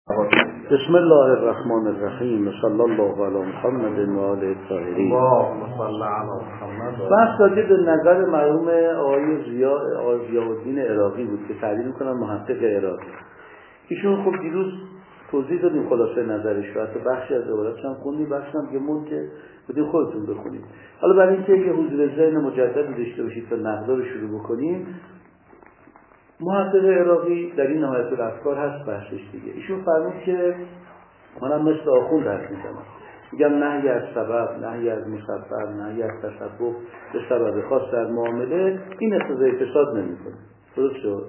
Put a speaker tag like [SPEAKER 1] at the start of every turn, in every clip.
[SPEAKER 1] بسم الله الرحمن الرحیم صلی الله علی محمد و آله الطاهرین.
[SPEAKER 2] اللهم صل علی محمد.
[SPEAKER 1] بحث راجع به نظر مرحوم آقای ضیاءالدین عراقی بود که تعریف می‌کنن محقق عراقی. ایشون خب دیروز توضیح دادیم خلاصه نظرش رو، حتی بخشی از عبارتش هم خوندیم، بخشی هم که مون که بدین خودتون بخونید. حالا برای اینکه یه حضور ذهن مجددی داشته باشید تا نقد رو شروع بکنیم، محقق عراقی در این نهایت الافکار هست بحثش دیگه. ایشون فرمود که منم مثل آخوند حرف میزنم، میگم نهی از سبب، نهی از مسبب، نهی از تسبب به سبب خاص در معامله این اقتضای فساد نمیکنه. درست شد؟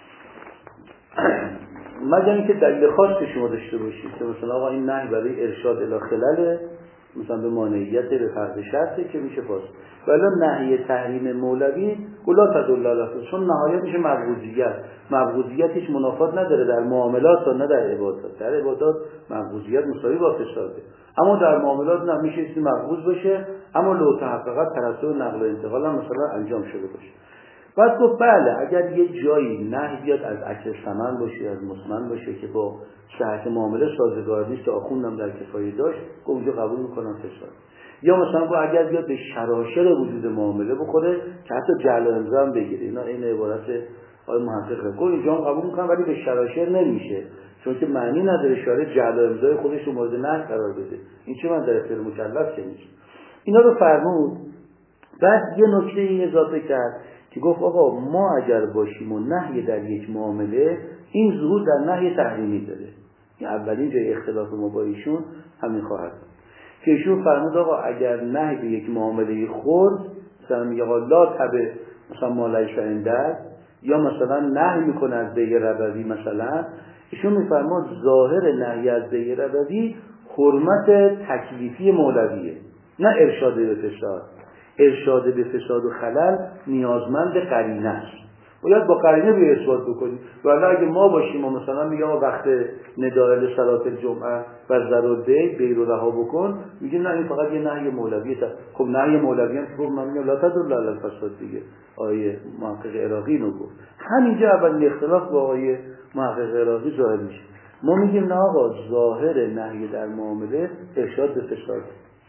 [SPEAKER 1] مگر اینکه دلیل خاصی شما داشته باشید که مثلا آقا این نهی برای ارشاد الی خلله، مثلا به مانعیت به فرض شرطه که میشه باز، ولی نهی تحریم مولوی گلا تدل علیه، چون نهایت میشه مبغوضیت هیچ منافات نداره در معاملات تا نه در عبادات. در عبادات مبغوضیت مساوی با فساده، اما در معاملات نه، میشه چیزی مبغوض باشه اما لو تحققت ترتب نقل و انتقال هم مثلا انجام شده باشه. بعد گفت بله اگر یه جایی نهی بیاد از اکل ثمن باشه، از مسمن باشه که با صحت معامله سازگار نیست، آخوندم در کفایه داشت، گفت اونجا قبول میکنم فساد. یا مثلا با اگر بیاد به شراشر وجود معامله بخوره که حتی جعل و امضا هم بگیره، اینا این عبارت آقای محقق گفت اینجا هم قبول میکنم ولی به شراشر نمیشه، چون که معنی نداره شارع جعل و امضای خودش رو مورد نهی قرار بده. این چه من در اختیار مکلف که نیست. اینا رو فرمود. بعد یه نکته ای اضافه کرد که گفت آقا ما اگر باشیم و نهی در یک معامله، این ظهور در نهی تحریمی داره. این اولین جای اختلاف ما با ایشون همین خواهد که ایشون فرمود آقا اگر نهی به یک معامله خورد، مثلا میگه آقا لا تبع مثلا ما لیس عندک، یا مثلا نهی میکنه از بیع ربوی، مثلا ایشون میفرماد ظاهر نهی از بیع ربوی حرمت تکلیفی مولویه، نه ارشاد به فساد. ارشاد به فساد و خلل نیازمند قرینه است، باید با قرینه به اثبات بکنی. ولی اگه ما باشیم و مثلا میگم وقت نداء لصلاة الجمعه و ضرر بیع رو رها بکن، میگیم نه این فقط یه نهی مولویه. خب نهی مولوی هم خب من میگم لا تدل علی الفساد دیگه. آیه محقق عراقی رو گفت. همینجا اولین اختلاف با آیه محقق عراقی ظاهر میشه. ما میگیم نه آقا ظاهر نهی در معامله ارشاد به فساد.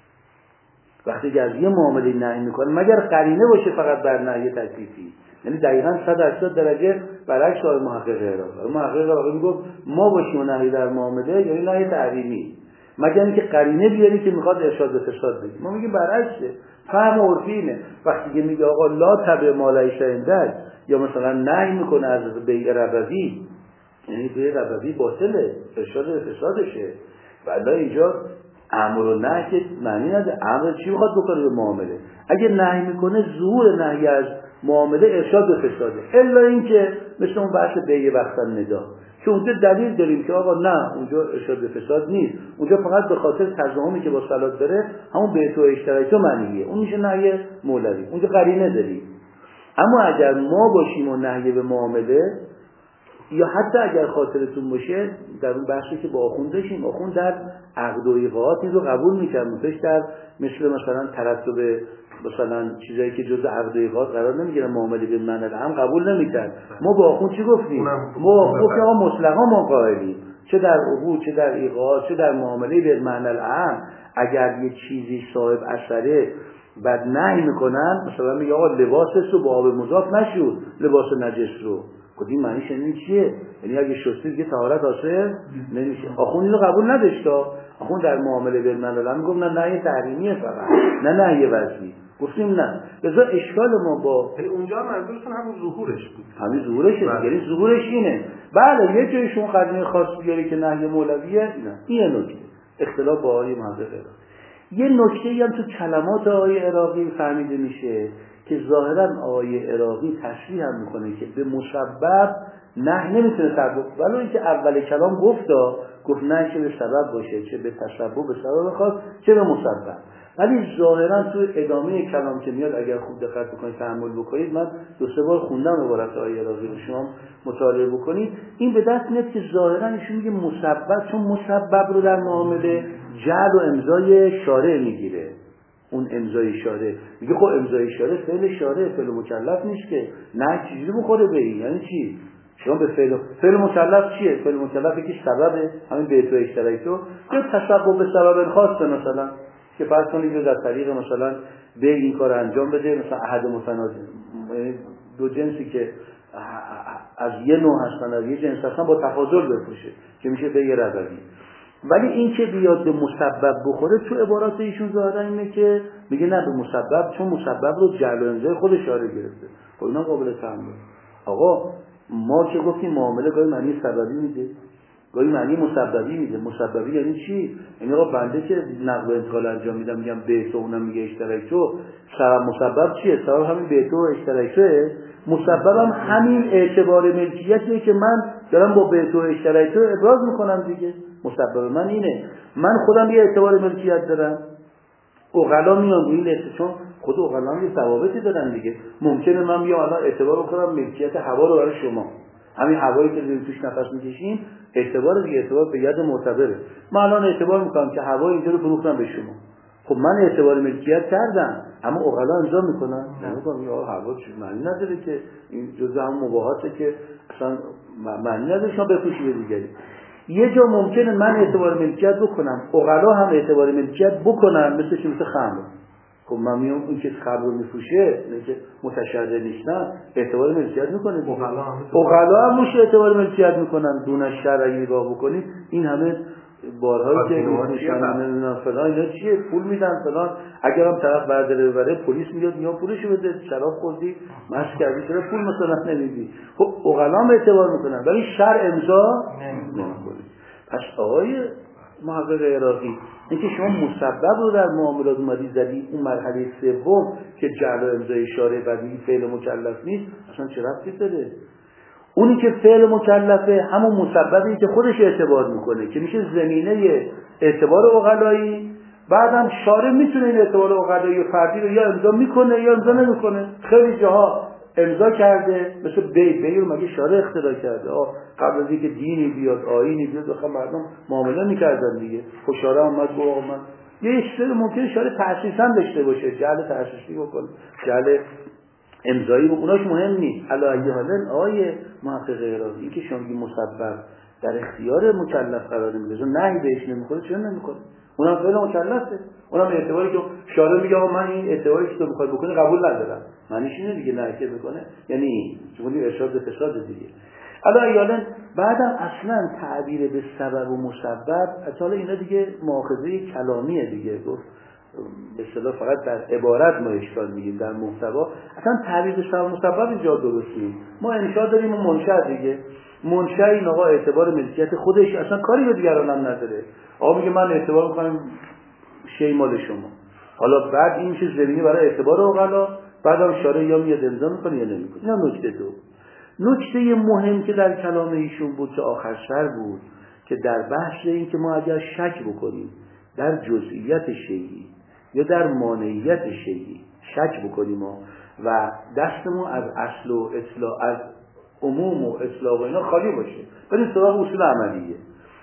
[SPEAKER 1] وقتی که از یه معامله نهی میکنه مگر قرینه باشه فقط بر نهی تکلیفی، یعنی دقیقاً 180 درجه برعکس آقای محقق عراقی. محقق عراقی میگفت ما باشیم و نهی در معامله یعنی نهی تحریمی، مگر اینکه قرینه بیاری که میخواد ارشاد به فساد بده. ما میگیم برعکسه، فهم عرفی اینه. وقتی که میگه آقا لا تبع ما لیس عندک، یا مثلا نهی میکنه از بیع ربوی، یعنی بیع ربوی باطله، ارشاد به فسادشه. ولی اینجا امر و نهی که معنی نداره. امر چی میخواد بکنه به معامله؟ اگه نهی میکنه ظهور نهی از معامله ارشاد به فساده، الا اینکه مثل اون بحث بیع وقتا ندا که اونجا دلیل داریم که آقا نه اونجا ارشاد به فساد نیست، اونجا فقط به خاطر تضاهمی که با صلات داره همون بیع تو اشتراک تو معنیه، اون میشه نهی مولوی، اونجا قرینه داریم. اما اگر ما باشیم و نهی به معامله، یا حتی اگر خاطرتون باشه در اون بحثی که با آخوند داشتیم، آخوند در عقد و ایقاعات این رو قبول میکرد، در مثلا ترتب مثلا چیزایی که جزء عقد و ایقاعات قرار نمیگیره، معامله به معنی هم قبول نمیکرد. ما با آخوند چی گفتیم؟ ما گفتیم آقا مطلقا ما قائلیم، چه در عقود، چه در ایقاعات، چه در معامله به معنی العام، اگر یه چیزی صاحب اثره بعد نهی میکنن، مثلا میگه آقا لباسش رو با آب مضاف نشود، لباس نجس رو، این معنیش این چیه؟ یعنی اگه شستی دیگه طهارت حاصل نمیشه. آخوند اینو قبول نداشت. آخوند در معامله بالمعامله میگم نه نهی تحریمیه فقط، نه نهی وضعی. گفتیم نه. لذا اشکال ما با
[SPEAKER 2] اونجا منظورتون همون ظهورش بود.
[SPEAKER 1] همین ظهورشه، یعنی ظهورش اینه. بله یه جای شما قرینه خاص بیاری که نهی مولویه، نه. این نکته اختلاف با آقای محقق. یه نکته‌ای هم تو کلمات آقای عراقی فهمیده میشه که ظاهرا آقای عراقی تصریح هم میکنه که به مسبب نه نمیتونه تطبیق، ولی اینکه اول کلام گفت نه چه به سبب باشه، چه به تسبب به سبب خاص، چه به مسبب. ولی ظاهرا تو ادامه کلام که میاد اگر خوب دقت بکنید تأمل بکنید، من 2-3 بار خوندم عبارت آقای عراقی رو، شما مطالعه بکنید، این به دست میاد که ظاهرا ایشون میگه مسبب، چون مسبب رو در معامله جعل و امضای شارع میگیره. اون امضای شارع میگه خب امضای شارع فعل شارع، فعل مکلف نیست که، نه چیزی بخوره به این، یعنی چی؟ شما به فعل مکلف چیه؟ فعل مکلف یکی سببه، همین به تو اشتراک تو، یا تسبب به سبب خاص مثلا که فرض کنید در طریق مثلا به این کار انجام بده، مثلا احد متنازع، دو جنسی که از یه نوع هستن، از یه جنس هستن، با تفاضل بفروشه که میشه به یه ربوی. ولی این که بیاد به مسبب بخوره، تو عبارات ایشون ظاهرا اینه که میگه نه به مسبب، چون مسبب رو جعل و امضای خودش اشاره گرفته. خب اینا قابل تحمل. آقا ما که گفتیم معامله گاهی معنی سببی میده، گاهی معنی مسببی میده. مسببی یعنی چی؟ یعنی آقا بنده که نقل و انتقال انجام میدم میگم به تو، اونم میگه اشتراک تو، سبب مسبب چیه؟ سبب همین به تو اشتراک توه، مسببم همین اعتبار ملکیتیه که من دارم با به تو اشتراک تو ابراز میکنم دیگه. مسبب من اینه، من خودم یه اعتبار ملکیت دارم. عقلا میان روی این، چون خود عقلا هم یه ثوابتی دارن دیگه. ممکنه من بیام الان اعتبار بکنم ملکیت هوا رو برای شما، همین هوایی که داریم توش نفس میکشیم، اعتبار دیگه، اعتبار به ید معتبره. من الان اعتبار میکنم که هوا اینجا رو فروختم به شما، خب من اعتبار ملکیت کردم، اما عقلا امضا میکنن نمیگم یا هوا چه معنی نداره که این جزء هم مباحاته که اصلا معنی نداره شما بفروشی به دیگری. یه جا ممکنه من اعتبار ملکیت بکنم، عقلا هم اعتبار ملکیت بکنن، مثل خمر. خب من میام اون که خمر رو میفروشه، نه که متشرع نیستن، اعتبار ملکیت میکنه. عقلا هم روش اعتبار ملکیت میکنن، دون شرع اگه نگاه بکنید این همه بارهایی که میفروشن فلان اینا چیه، پول میدن فلان، اگر هم طرف برداره ببره پلیس میاد میاد پولشو بده، شراب خوردی مست کردی چرا پول مثلا نمیدی. خب عقلا هم اعتبار میکنن ولی شرع امضا نمیکنه. پس آقای محقق عراقی، اینکه شما مسبب رو در معاملات اومدی زدی اون مرحله سوم که جعل و امضای شارع بدی فعل مکلف نیست، اصلا چه ربطی داره؟ اونی که فعل مکلفه همون مسببی که خودش اعتبار میکنه که میشه زمینه اعتبار عقلایی، بعدم شارع میتونه این اعتبار عقلایی فردی رو یا امضا میکنه یا امضا نمیکنه. خیلی جاها امضا کرده، مثل بی رو مگه شارع اختراع کرده؟ قبل از اینکه دینی بیاد آیینی بیاد بخوام مردم معامله میکردن دیگه. خب شارع اومد گفت آقا من یه چیزی ممکنه شارع تأسیس هم داشته باشه، جعل تأسیسی بکنه، جعل امضایی و اوناش مهم نیست. علی ای حال آیه محقق عراقی که شما میگی مسبب در اختیار مکلف قرار میده، نهی بهش نمیخوره، چرا نمیکنه؟ اونم فعل مکلفه، اونم اعتباری که شارع میگه آقا من این اعتباری که تو میخوای بکنی قبول ندارم، معنیش اینه دیگه نهی که میکنه یعنی چون ارشاد به فساد دیگه. علی ای حال بعدم اصلا تعبیر به سبب و مسبب اصلا اینا دیگه مؤاخذه کلامیه دیگه. گفت به اصطلاح فقط در عبارت ما اشکال میگیم، در محتوا اصلا تعبیر به سبب مسبب اینجا درست نیست. ما انشاء داریم و منشأ دیگه، منشأ این آقا اعتبار ملکیت خودش اصلا کاری به دیگران هم نداره. آقا میگه من اعتبار میکنم شی مال شما، حالا بعد این میشه زمینی برای اعتبار عقلا، بعدم شارع یا میاد امضا میکنه یا نمیکنه. اینا نکته دو. نکته مهم که در کلام ایشون بود که آخر سر بود که در بحث این که ما اگر شک بکنیم در جزئیات شیئی یا در مانعیت شیئی شک بکنیم و دستمون از اصل و اطلاع، از عموم و اطلاق و اینا خالی باشه، بریم سراغ اصول عملیه.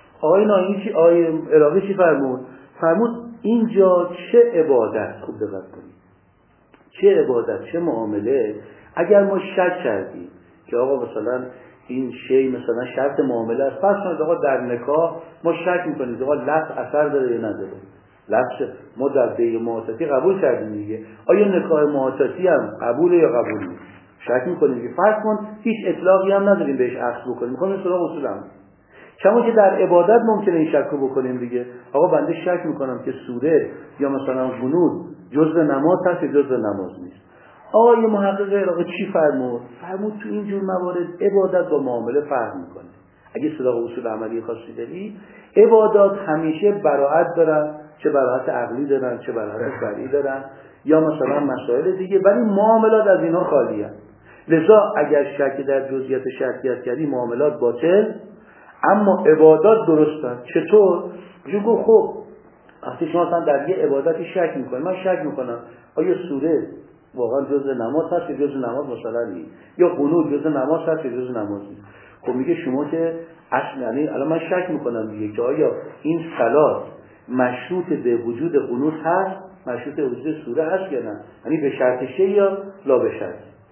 [SPEAKER 1] آقای عراقی چی فرمود؟ فرمود اینجا چه عبادت، خوب دقت کنید، چه عبادت چه معامله اگر ما شک کردیم که آقا مثلا این شی مثلا شرط معامله است، پس آقا در نکاح ما شک میکنیم آقا لفظ اثر داره یا نداره. لفظ ما در بیع معاطفی قبول کردیم دیگه، آیا نکاح معاطفی هم قبوله یا قبول نیست؟ شک میکنیم که فرض کن هیچ اطلاقی هم نداریم بهش اخذ بکنیم، میخوایم سراغ اصول هم. کما که در عبادت ممکنه این شک رو بکنیم دیگه. آقا بنده شک میکنم که سوره یا مثلا قنوت جزء نماز هست یا جزء نماز نیست. آقای محقق عراقی چی فرمود؟ فرمود تو این جور موارد عبادت با معامله فرق میکنه. اگه سراغ اصول عملی خاصی داری، عبادات همیشه براءت دارن، چه براءت عقلی دارن چه براءت فرعی دارن یا مثلا مسائل دیگه، ولی معاملات از اینها خالی هست. لذا اگر شک در جزئیات شرطیت کردی معاملات باطل، اما عبادات درستن. چطور؟ جو گفت خب وقتی شما مثلا در یه عبادتی شک میکنید، من شک میکنم آیا سوره واقعا جزء نماز هست یا جزء نماز مثلا نیست، یا قنوت جزء نماز هست یا جزء نماز نیست. خب میگه شما که اصلا یعنی الان من شک میکنم دیگه که آیا این صلات مشروط به وجود قنوت هست، مشروط به وجود سوره هست یا نه، یعنی به شرط شی یا لا به شرط.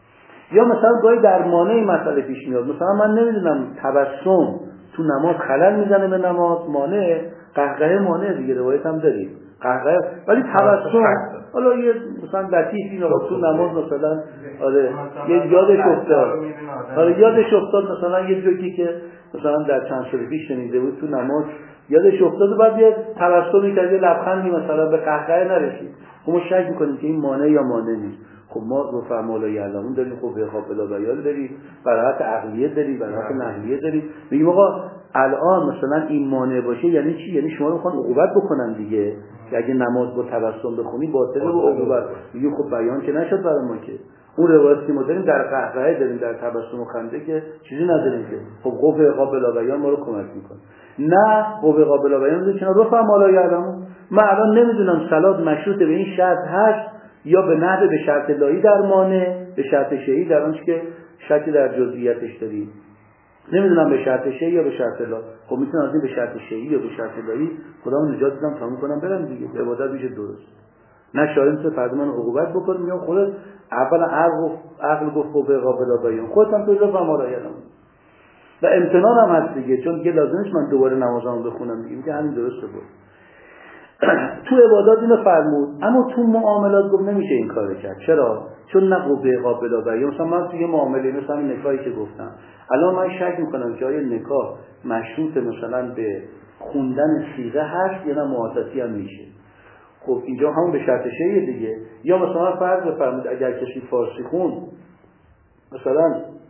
[SPEAKER 1] یا مثلا گاهی در مانع مسئله پیش میاد، مثلا من نمیدونم تبسم تو نماز خلل میزنه به نماز، مانع قهقه مانع دیگه، روایت هم داریم قهقه، ولی تبسم حالا یه مثلا لطیفی تو نماز مثلا آره یه یادش افتاد، آره یادش افتاد مثلا یه جوکی که مثلا در چند سال پیش شنیده بود تو نماز یادش افتاد و بعد یه تبسمی کرد، یه لبخندی مثلا به قهقه نرسید، ما شک میکنیم که این مانع یا مانع نیست. خب ما رو فرمالا یعلمون داریم، خب به قابل بیان داریم، براحت عقلیه داریم، براحت نحویه داریم. میگیم آقا الان مثلا این مانع باشه یعنی چی؟ یعنی شما رو میخوان عقوبت بکنن دیگه، که اگه نماز با تبسم بخونی باطله و عقوبت. میگیم خب بیان که نشد برای ما، که اون روایتی که ما داریم در قهقه داریم، در تبسم و خنده که چیزی نداریم که خب قوه قابل بیان ما رو کمک میکنه. نه قوه قابل بیان میگه چرا رو فرمالا یعلمون. من الان نمیدونم صلات مشروط به این شرط هست یا به نحو به شرط لایی در مانع، به شرط شیعی در آنچه که شکی در جزئیاتش داریم، نمیدونم به شرط شیعی یا به شرط لا. خب میتونم از این به شرط شیعی یا به شرط لایی خودمو نجات بدم تا میکنم برم دیگه، عبادت میشه درست. نه شارع تو فرد من عقوبت بکنه، میگم خودت اول عقل گفت به قابل بیان، خودت هم تو ما را یادم و امتنان هم هست دیگه، چون دیگه لازم نیست من دوباره نمازامو بخونم دیگه، میگه همین درسته بود. تو عبادات اینو فرمود، اما تو معاملات گفت نمیشه این کارو کرد. چرا؟ چون نه قوه قابل بیان. مثلا من توی معامله مثلا نکاحی که گفتم، الان من شک میکنم که آیا نکاح مشروط مثلا به خوندن صیغه هست یا نه معاطفی هم میشه. خب اینجا همون به شرط شیعه دیگه. یا مثلا فرض بفرمایید اگر کسی فارسی خون مثلا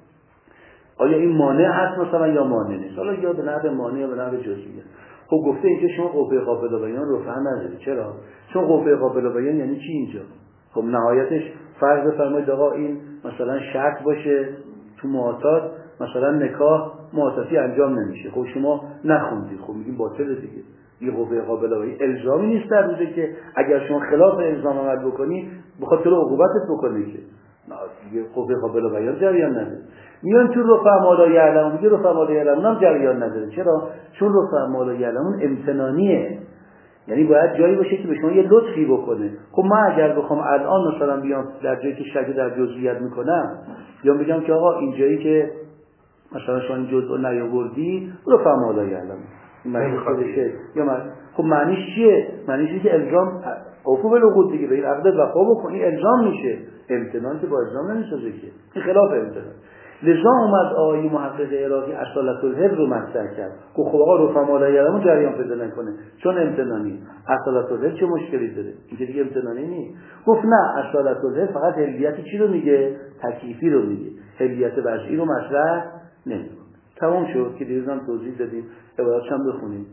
[SPEAKER 1] آیا این مانع هست مثلا یا مانع نیست، حالا یا به نحو مانع یا به نحو جزئیه. خب گفته اینجا شما قوه قابل بیان رو فهم نداری. چرا؟ چون قوه قابل بیان یعنی چی اینجا؟ خب نهایتش فرض بفرمایید آقا این مثلا شرط باشه تو معاطات، مثلا نکاح معاطفی انجام نمیشه، خب شما نخوندید، خب میگیم باطل دیگه. این قوه قابل بیان الزامی نیست در روزه که اگر شما خلاف الزام عمل بکنی بخاطر تو رو عقوبتت بکنه، که نه دیگه قوه قابل بیان جریان نداره. میان تو رفع مالا یعلمون، میگه رفع مالا یعلمون هم جریان نداره. چرا؟ چون رفع مالا یعلمون امتنانیه، یعنی باید جایی باشه که به شما یه لطفی بکنه. خب من اگر بخوام الان مثلا بیام در جایی که شک در جزئیات میکنم، یا میگم که آقا این جایی که مثلا شما این جزء رو نیاوردی رفع مالا یعلمون معنی خودشه، یا خب معنیش چیه؟ معنیش اینه که الزام عفو بالعقود دیگه، به این عقد وفا بکنی الزام میشه. امتنان که با الزام نمیسازه که، این خلاف امتنان. لذا اومد آقای محقق عراقی اصالت الحفظ رو مطرح کرد. خب آقا رفع مالا یعلمون جریان پیدا نکنه چون امتنانی. اصالت الحفظ چه مشکلی داره؟ این دیگه امتنانی نیست. گفت نه، اصالت الحفظ فقط حلیت چی رو میگه؟ تکلیفی رو میگه، حلیت وضعی رو مطرح نمیکنه. تمام شد که دیروز هم توضیح دادیم، عباراتش هم بخونیم.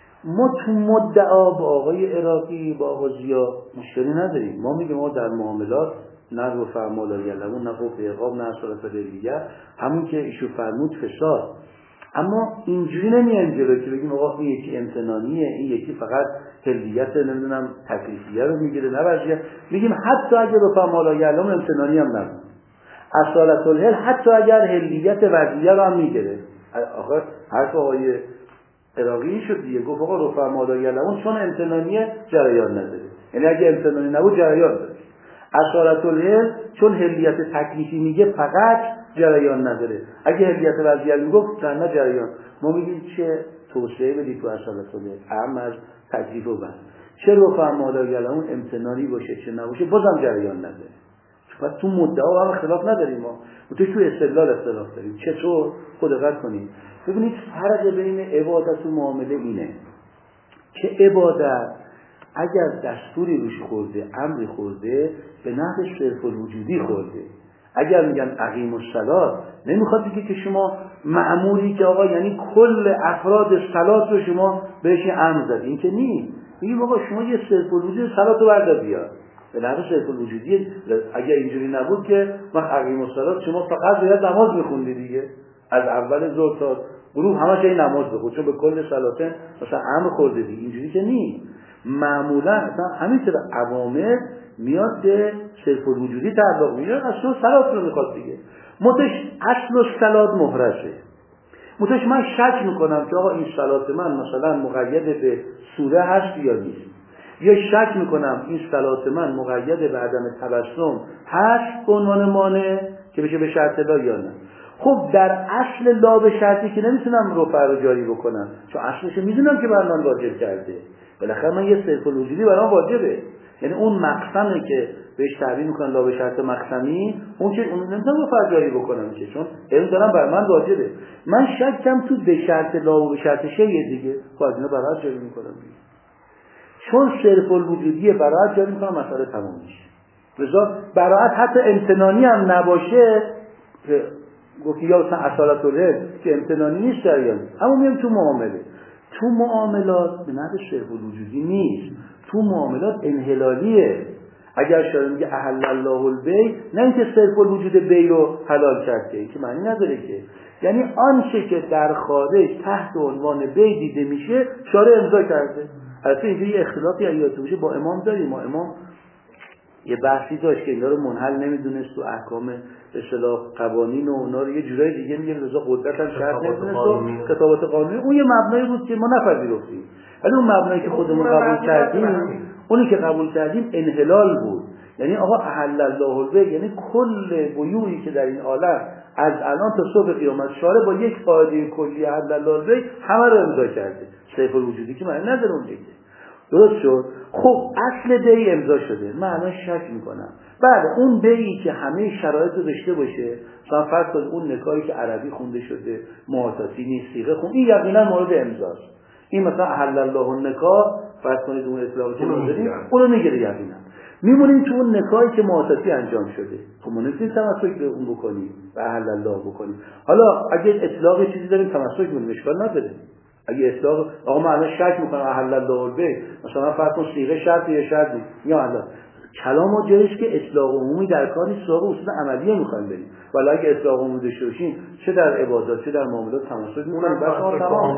[SPEAKER 1] ما تو مدعا با آقای عراقی با آقای ضیا مشکلی نداریم. ما میگیم ما در معاملات نه رفع مالا یعلمون، نه قوه عقاب، نه اصالت الحلیه، همون که ایشو فرمود فساد. اما اینجوری نمیایم جلو که بگیم آقا این یکی امتنانیه، این یکی فقط حلیت نمیدونم تکلیفیه رو میگیره، نه وضعیت. میگیم حتی اگر رفع مالا یعلمون امتنانی هم نبود، اصالت الحل حتی اگر حلیت وضعیه رو هم میگیره. آخر حرف آقای عراقی شد دیگه، گفت آقا رفع مالا یعلمون چون امتنانیه جریان نداره، یعنی اگه امتنانی نبود جریان داره. اصالت الحل چون حلیت تکلیفی میگه فقط جریان نداره، اگه حلیت وضعیه میگفت نه جریان. ما میگیم چه توسعه بدید تو اصالت الحل اهم از تکلیف و بس، چه رفع مالا یعلمون امتنانی باشه چه نباشه بازم جریان نداره. پس تو مدعا هم اختلاف نداریم، ما تو استدلال اختلاف داریم. چطور؟ خود دقت کنید ببینید فرق بین عبادت و معامله اینه که عبادت اگر دستوری روش خورده، امری خورده، به نحو صرف الوجودی خورده. اگر میگن اقیم الصلاة نمیخواد بگه که شما مأموری که آقا یعنی کل افراد صلات رو شما بهش امر زدید، این که نیست. میگیم آقا شما یه صرف الوجودی صلات رو بردار بیار، به نحو صرف الوجودی. اگر اینجوری نبود که وقت اقیم الصلاة شما فقط باید نماز میخوندی دیگه، از اول ظهر تا غروب همش این نماز بخون، چون به کل صلاتن مثلا امر خورده دیگه. اینجوری که نیست. معمولا مثلا همینطور اوامر میاد به صرف الوجودی تعلق میگیره، اصلا صلات رو میخواد دیگه. متش اصل الصلات محرزه. متش من شک میکنم که آقا این صلات من مثلا مقید به سوره هست یا نیست، یا شک میکنم این صلات من مقید به عدم تبسم هست به عنوان مانع که بشه به شرط لا یا نه. خب در اصل لا به شرطی که نمیتونم رفع رو جاری بکنم، چون اصلش میدونم که بر من واجب کرده، بالاخره من یه صرف الوجودی برام واجبه، یعنی اون مقسمه که بهش تعبیر میکنن لا به شرط مقسمی، اون که اون نمیتونم رفع جاری بکنم که چون علم دارم بر من واجبه. من شکم تو به شرط لا و به شرط شیء دیگه، خب اینا برات جاری میکنم دیگه. چون صرف الوجودی برات جاری میکنم، مسئله تمام میشه. لذا برات حتی امتنانی هم نباشه، گفتی یا مثلا اصالت العلم که امتنانی نیست جریان، اما میام تو معامله. تو معاملات به نحو صرف الوجودی نیست، تو معاملات انحلالیه. اگر شاید میگه احل الله البیع، نه اینکه صرف الوجود بیع رو حلال کرده، که معنی نداره که، یعنی آنچه که در خارج تحت عنوان بیع دیده میشه شارع امضا کرده. البته اینجوری اختلافی ایاتو میشه با امام داریم، ما امام یه بحثی داشت که اینا رو منحل نمیدونست تو احکام به اصطلاح قوانین و اونا رو یه جورای دیگه میگه، رضا قدرت هم شرط نمیدونست و کتابات قانونی. اون یه مبنایی بود که ما نپذیرفتیم، ولی اون مبنایی که خودمون قبول کردیم، اونی که قبول کردیم انحلال بود. یعنی آقا احل الله البیع، یعنی کل بیوعی که در این عالم از الان تا صبح قیامت شارع با یک قاعده کلی احل الله البیع همه رو امضا کرده. صرف الوجودی که معنی نداره اون دیگه. درست شد؟ خب اصل بیع امضا شده، من الان شک میکنم بله اون بیعی که همه شرایط رو داشته باشه، مثلا فرض کنید اون نکاحی که عربی خونده شده، معتاتی نیست، صیغه خون، این یقینا مورد امضاست. این مثلا احل الله النکاح، فرض کنید اون اطلاقی که ما داریم اون رو میگیره یقینا. میمونیم تو اون نکاحی که معتاتی انجام شده، خب ما نمیتونیم تمسک به اون بکنیم و احل الله بکنیم. حالا اگه اطلاق چیزی داریم تمسک بکنیم اشکال نداره. اگه اطلاق آقا من الان شک میکنم احل الله البیع، مثلا فرض کن صیغه شرط یا شرط نیست، یا الله کلام ما جاییه که اطلاق عمومی در کاری سراغ اصول عملیه میخوایم بریم، ولی اگه اطلاق عمومی داشته باشیم چه در عبادات چه در معاملات تمسک میکنیم بس تمام.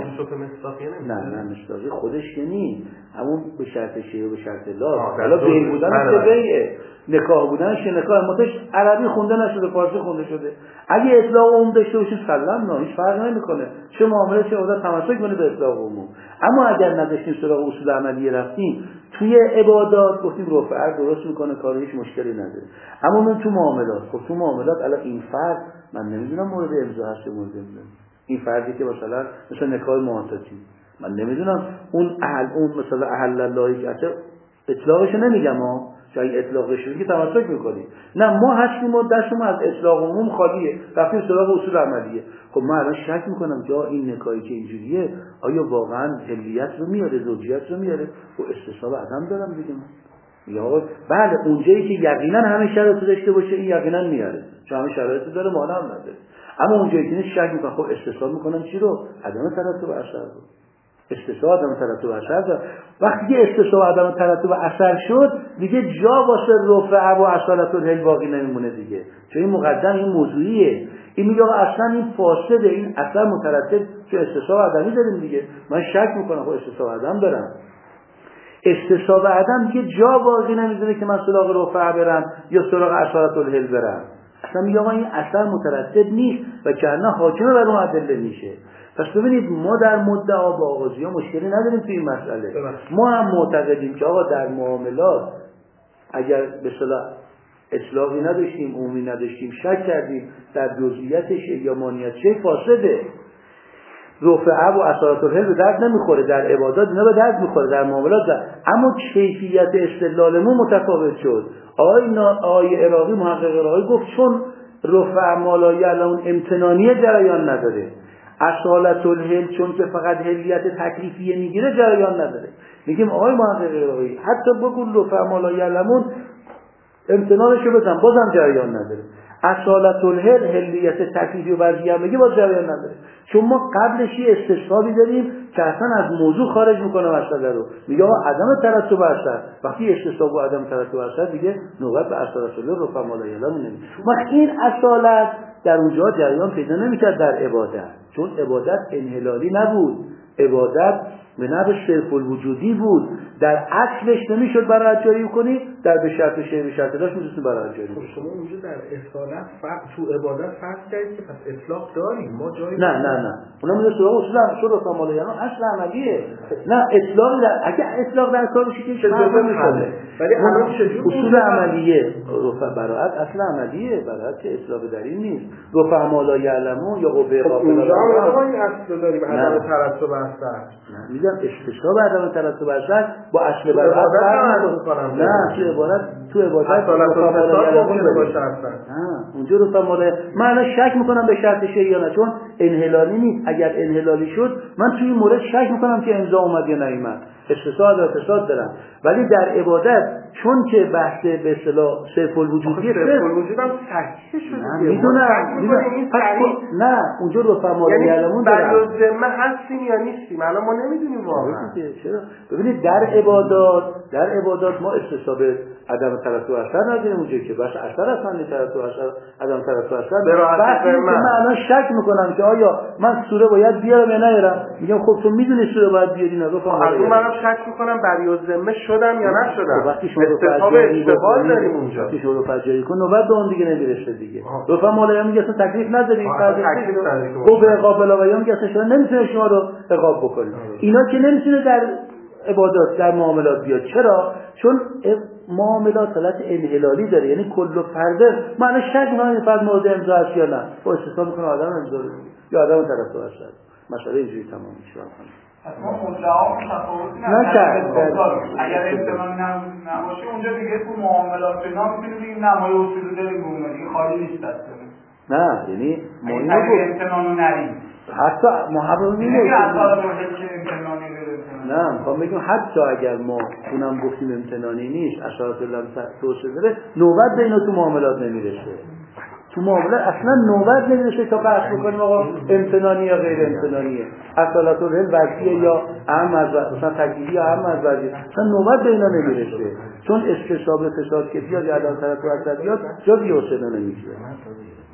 [SPEAKER 1] نه مصداقی خودش که نیست، همون به شرط شیء و به شرط لا، حالا بیع بودن چه بیعه، نکاح بودنش که نکاح متش عربی خونده نشده فارسی خونده شده. اگه اطلاق عمومی داشته باشیم سلام نه هیچ فرق نمیکنه، چه معامله چه عبادت تمسک کنه به اطلاق عمومی. اما اگر نداشتیم سراغ اصول عملیه رفتیم توی عبادات گفتیم رفع درست میکنه کار هیچ مشکلی نداره. اما من تو معاملات، خب تو معاملات الان این فرض من نمیدونم مورد امضا هست مورد امضا، این فرضی که مثلا نکاح معتاتی من نمیدونم اون مثلا احل الله اطلاقش نمیگم ها، چون اطلاقش میگه تمسک میکنیم، نه ما هستیم و دستمون از اطلاق عموم خالیه، رفتیم سراغ اصول عملیه. خب من الان شک میکنم جا این نکاحی که اینجوریه آیا واقعا حلیت رو میاره، زوجیت رو میاره؟ و استصحاب عدم دارم دیگه من یا بله اونجایی که یقینا همه شرایط داشته باشه این یقینا میاره، چون همه شرایط داره ما هم نداره. اما اونجایی که شک میکنم خب استصحاب میکنم چی رو؟ عدم ترتب اثر رو. استصحاب عدم ترتب اثر داره. وقتی که استصحاب عدم ترتب اثر شد دیگه جا واسه رفع و اصالت الحل باقی نمیمونه دیگه، چون این مقدم این موضوعیه. این میگه اصلا این فاسده، این اثر مترتب که استصحاب عدمی داریم دیگه. من شک میکنم خب استصحاب عدم دارم، استصحاب عدم دیگه جا باقی نمیذاره که من سراغ رفع برم یا سراغ اصالت الحل برم. اصلا میگه این اثر مترتب نیست و کنه حاکم بر اون ادله میشه. پس ببینید ما در مدعا با آغازی ها مشکلی نداریم توی این مسئله. ما هم معتقدیم که آقا در معاملات اگر به اصطلاح اطلاقی نداشتیم، عمومی نداشتیم، شک کردیم در جزئیاتش یا مانعیت چه فاسده، رفع و اصالت الحل به درد نمیخوره، در عبادات اینا به درد میخوره، در معاملات درد. اما کیفیت استدلالمون متفاوت شد. آقای عراقی محقق عراقی گفت چون رفع ما یعلمون امتنانیه جریان نداره، اصالت الحل چون که فقط حلیت تکلیفیه میگیره جریان نداره. میگیم آقای محقق عراقی حتی بگو رفع ما یعلمون امتنانشو بزن بازم جریان نداره، اصالت الحل حلیت تکلیفی و وضعیه میگه باز جریان نداره، چون ما قبلش یه استثنایی داریم که اصلا از موضوع خارج میکنه مسئله رو. میگه عدم ترتب اثر، وقتی استثنا و عدم ترتب اثر دیگه نوبت به اصالت الحل رفع ما یعلمون نمیشه. وقتی این اصالت در اونجا جریان پیدا نمیکرد در عبادت، چون عبادت انحلالی نبود، عبادت به نحو صرف الوجودی بود، در اصلش نمیشد برای جاری کنی، در به شرط شیء به شرط داشت میتونستی برای جاری کنی.
[SPEAKER 2] شما اونجا در اصالت تو عبادت فرض کردید که پس اطلاق داریم ما جایی
[SPEAKER 1] نه اونا میگه اصول رفع یعنی اصل عملیه. نه اطلاق اگه اطلاق در کار بشه که
[SPEAKER 2] چطور میشه، ولی الان چجوری
[SPEAKER 1] اصول عملیه رفع براءت اصل عملیه، براءت که اطلاق در این نیست. رفع ما لا یعلمون یا قوه غافل
[SPEAKER 2] اونجا هم این اصل داریم عدم ترتب اثر.
[SPEAKER 1] میگم استثناء به عدم ترتب اثر با اصل براءت فرق نداره. نه تو عبادت
[SPEAKER 2] رفع ما لا یعلمون باشه اصلا.
[SPEAKER 1] اونجا رفع ما لا من الان شک میکنم به شرط شیء یا نه، چون انحلالی نیست. اگر انحلالی شد من توی این مورد شک میکنم که امضا اومد یا نیامد، استثناء و فساد دارم. ولی در عبادت چون که بحث به اصطلاح صرف الوجودیه،
[SPEAKER 2] صرف الوجود هم صحیح شده.
[SPEAKER 1] میدونم نه اونجا رفع ما لا یعلمون
[SPEAKER 2] دارم. یعنی برای ذمه هستیم یا نیستیم الان ما نمیدونیم واقعا.
[SPEAKER 1] چرا؟ ببینید در عبادات ما استثناء به عدم ترتب اثر نداریم. اونجا که بس اثر اصلا ترتب اثر عدم ترتب اثر وقتی که من الان شک میکنم که آیا من سوره باید بیارم یا نیارم، میگم خب تو میدونی سوره باید بیاری نه رفع ما لا یعلمون.
[SPEAKER 2] منم شک میکنم برای ذمه شدم یا نشدم.
[SPEAKER 1] وقتی شما اشتغال
[SPEAKER 2] داریم اونجا،
[SPEAKER 1] وقتی شما فجاری کن نوبت به اون دیگه نمیرسه دیگه. رفع ما لا یعلمون اصلا تکلیف نداریم. او به عقاب الهی میگه اصلا شما نمیتونه شما رو عقاب بکنید. اینا که نمیتونه در عبادات در معاملات بیاد. چرا؟ چون معاملات حالت انحلالی داره، یعنی کل فرد معنی شک می‌کنه این فرد مورد امضا است یا نه، با استثنا می‌کنه آدم امضا یا آدم طرف است. مسئله اینجوری تمام میشه.
[SPEAKER 3] اصلا مدعا تفاوتی اگر امتنانی نباشه اونجا دیگه تو معاملات اینا می‌تونیم بگیم نمای اصول داریم دیگه خالی نیست اصلا.
[SPEAKER 1] نه یعنی ما اینو
[SPEAKER 3] امتنانو نریم
[SPEAKER 1] حتی محرم
[SPEAKER 3] نیست که اصلا که امتنانی
[SPEAKER 1] نه میخوام بگم حتی اگر ما اونم گفتیم امتنانی نیست اشارت الله توسعه داره، نوبت به اینا تو معاملات نمیرسه. تو معاملات اصلا نوبت نمیرسه تا بحث بکنیم آقا امتنانی یا غیر امتنانیه، اصالت العلم وضعیه یا اهم از مثلا تکلیفی یا اهم از وضعیه، اصلا نوبت به اینا نمیرسه. چون استثبات فساد که بیاد یا عدم ترتب اثر بیاد جا بیوسه نمیشه.